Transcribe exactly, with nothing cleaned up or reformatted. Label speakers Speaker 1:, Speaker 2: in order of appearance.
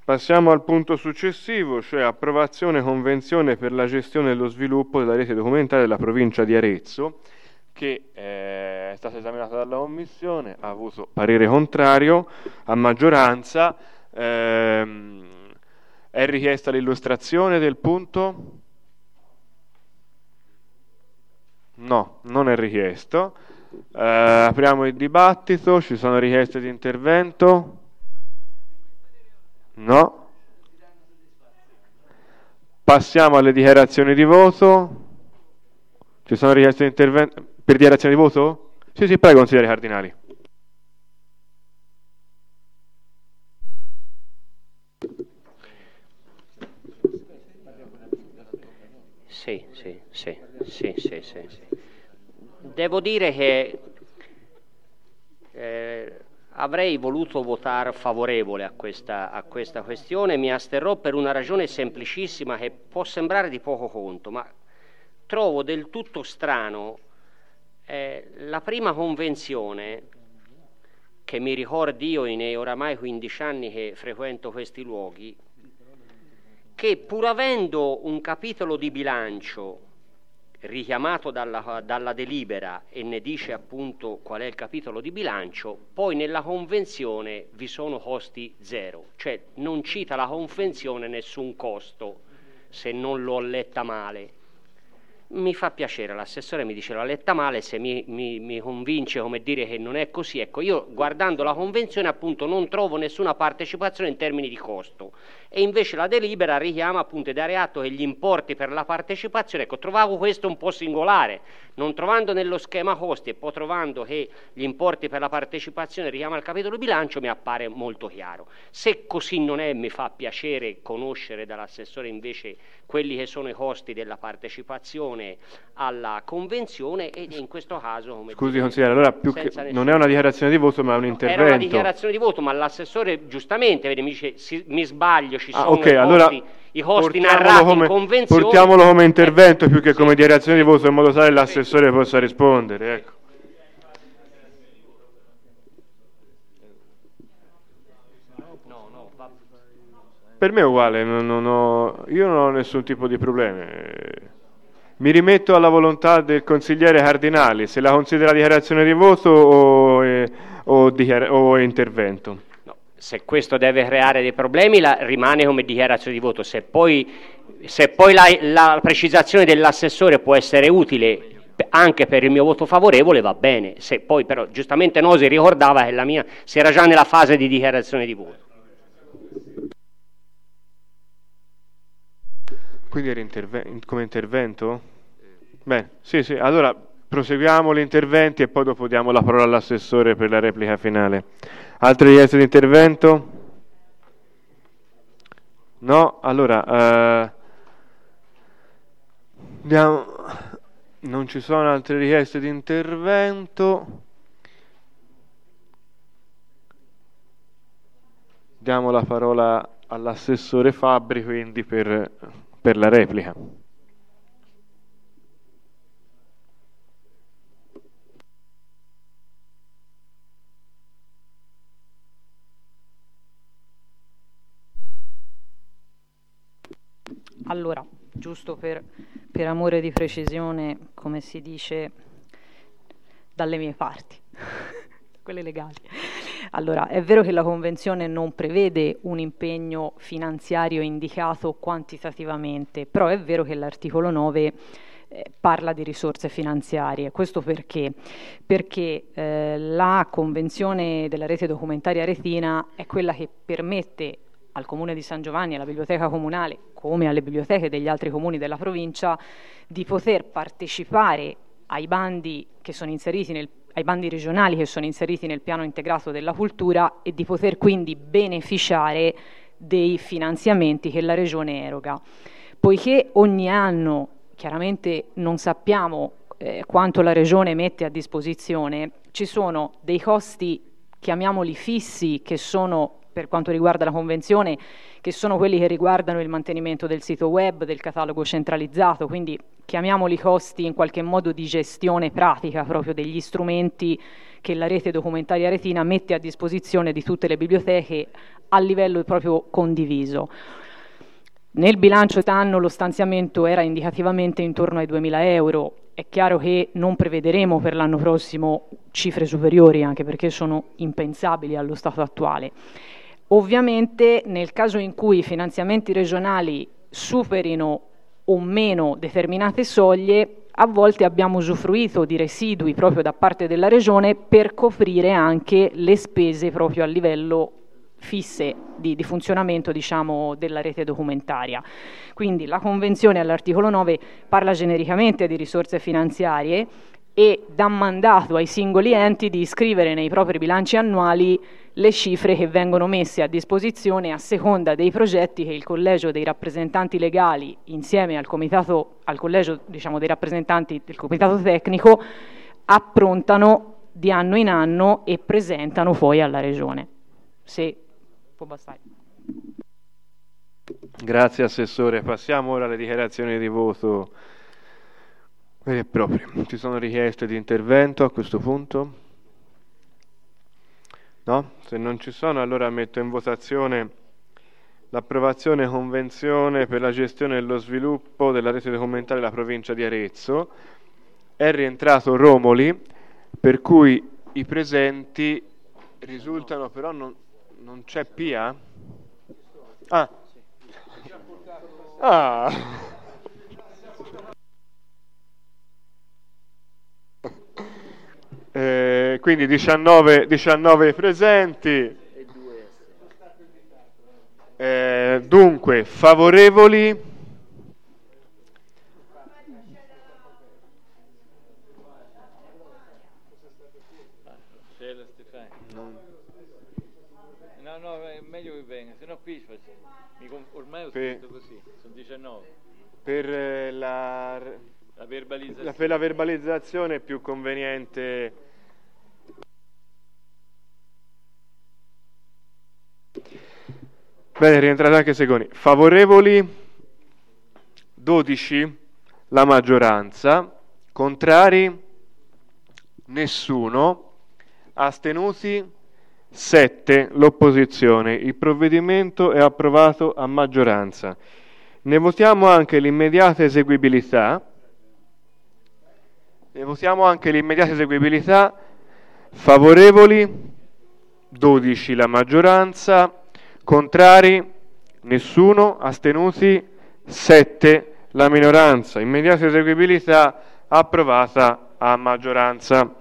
Speaker 1: Passiamo al punto successivo, cioè approvazione convenzione per la gestione e lo sviluppo della rete documentaria della provincia di Arezzo, che eh, è stata esaminata dalla Commissione, ha avuto parere contrario a maggioranza. Ehm, è richiesta l'illustrazione del punto? No, non è richiesto. Eh, apriamo il dibattito, ci sono richieste di intervento? No. Passiamo alle dichiarazioni di voto. Ci sono richieste di intervento per dichiarazione di voto? Sì, sì, prego, consigliere Cardinali.
Speaker 2: Sì, sì, sì, sì, sì, sì, sì. Devo dire che eh, avrei voluto votare favorevole a questa, a questa questione, mi asterrò per una ragione semplicissima che può sembrare di poco conto, ma trovo del tutto strano eh, la prima convenzione, che mi ricordi io in oramai quindici anni che frequento questi luoghi, che pur avendo un capitolo di bilancio richiamato dalla, dalla delibera e ne dice appunto qual è il capitolo di bilancio, poi nella convenzione vi sono costi zero, cioè non cita la convenzione nessun costo, se non l'ho letta male. Mi fa piacere, l'assessore mi dice l'ha letta male, se mi, mi, mi convince come dire che non è così, ecco, io guardando la convenzione appunto non trovo nessuna partecipazione in termini di costo, e invece la delibera richiama appunto e dare atto che gli importi per la partecipazione, ecco, trovavo questo un po' singolare, non trovando nello schema costi e poi trovando che gli importi per la partecipazione richiama il capitolo bilancio, mi appare molto chiaro. Se così non è, mi fa piacere conoscere dall'assessore invece quelli che sono i costi della partecipazione alla convenzione, e in questo caso come
Speaker 1: scusi
Speaker 2: dire,
Speaker 1: consigliere, allora più che
Speaker 2: nessun...
Speaker 1: non è una dichiarazione di voto ma è un intervento.
Speaker 2: Era una dichiarazione di voto, ma l'assessore giustamente vede, mi dice si, mi sbaglio, ci
Speaker 1: ah,
Speaker 2: sono
Speaker 1: okay,
Speaker 2: i costi,
Speaker 1: allora
Speaker 2: i costi
Speaker 1: portiamolo
Speaker 2: narrati
Speaker 1: come,
Speaker 2: in convenzione,
Speaker 1: portiamolo come intervento eh, più che
Speaker 2: sì,
Speaker 1: come dichiarazione
Speaker 2: sì,
Speaker 1: di voto, in modo tale che l'assessore
Speaker 2: sì,
Speaker 1: possa rispondere, ecco.
Speaker 2: no, no, va...
Speaker 1: Per me è uguale, non, non ho, io non ho nessun tipo di problemi. Mi rimetto alla volontà del consigliere Cardinali, se la considera dichiarazione di voto o, eh, o, dichiara- o intervento.
Speaker 2: No, se questo deve creare dei problemi la, rimane come dichiarazione di voto, se poi, se poi la, la precisazione dell'assessore può essere utile anche per il mio voto favorevole va bene, se poi però giustamente Nosi ricordava che la mia si era già nella fase di dichiarazione di voto.
Speaker 1: Quindi era interve- come intervento? Beh, sì, sì, allora proseguiamo gli interventi e poi dopo diamo la parola all'assessore per la replica finale. Altre richieste di intervento? No? Allora, eh, diamo... non ci sono altre richieste di intervento. Diamo la parola all'assessore Fabbri quindi per, per la replica.
Speaker 3: Allora, giusto per, per amore di precisione, come si dice dalle mie parti, quelle legali. Allora, è vero che la Convenzione non prevede un impegno finanziario indicato quantitativamente, però è vero che l'articolo nove eh, parla di risorse finanziarie. Questo perché? Perché eh, la Convenzione della rete documentaria retina è quella che permette al Comune di San Giovanni, alla Biblioteca Comunale, come alle biblioteche degli altri comuni della provincia, di poter partecipare ai bandi che sono inseriti nel, ai bandi regionali che sono inseriti nel piano integrato della cultura e di poter quindi beneficiare dei finanziamenti che la Regione eroga. Poiché ogni anno, chiaramente non sappiamo eh, quanto la Regione mette a disposizione, ci sono dei costi, chiamiamoli fissi, che sono per quanto riguarda la Convenzione, che sono quelli che riguardano il mantenimento del sito web, del catalogo centralizzato, quindi chiamiamoli costi in qualche modo di gestione pratica proprio degli strumenti che la rete documentaria Retina mette a disposizione di tutte le biblioteche a livello proprio condiviso. Nel bilancio quest'anno lo stanziamento era indicativamente intorno ai duemila euro. È chiaro che non prevederemo per l'anno prossimo cifre superiori, anche perché sono impensabili allo stato attuale. Ovviamente nel caso in cui i finanziamenti regionali superino o meno determinate soglie, a volte abbiamo usufruito di residui proprio da parte della Regione per coprire anche le spese proprio a livello fisse di, di funzionamento, diciamo, della rete documentaria. Quindi la Convenzione all'articolo nove parla genericamente di risorse finanziarie e dà mandato ai singoli enti di iscrivere nei propri bilanci annuali le cifre che vengono messe a disposizione a seconda dei progetti che il Collegio dei rappresentanti legali, insieme al Comitato, al Collegio, diciamo, dei rappresentanti del Comitato tecnico, approntano di anno in anno e presentano poi alla Regione. Se può bastare.
Speaker 1: Grazie Assessore. Passiamo ora alle dichiarazioni di voto vere e proprie. Ci sono richieste di intervento a questo punto? No? Se non ci sono, allora metto in votazione l'approvazione convenzione per la gestione e lo sviluppo della rete documentaria della provincia di Arezzo. È rientrato Romoli, per cui i presenti risultano, però non, non c'è Pia? Ah. Ah. Eh, quindi diciannove, diciannove presenti, eh, dunque favorevoli
Speaker 4: no no è meglio che venga, se no qui ormai ho
Speaker 1: per,
Speaker 4: scritto così, sono diciannove
Speaker 1: per la
Speaker 4: La verbalizzazione.
Speaker 1: La, per la verbalizzazione è più conveniente. Bene, rientrate anche Segoni. Favorevoli dodici la maggioranza, contrari nessuno, astenuti sette l'opposizione. Il provvedimento è approvato a maggioranza. Ne votiamo anche l'immediata eseguibilità. Ne votiamo anche l'immediata eseguibilità. Favorevoli dodici la maggioranza, contrari nessuno, astenuti sette la minoranza. Immediata eseguibilità approvata a maggioranza.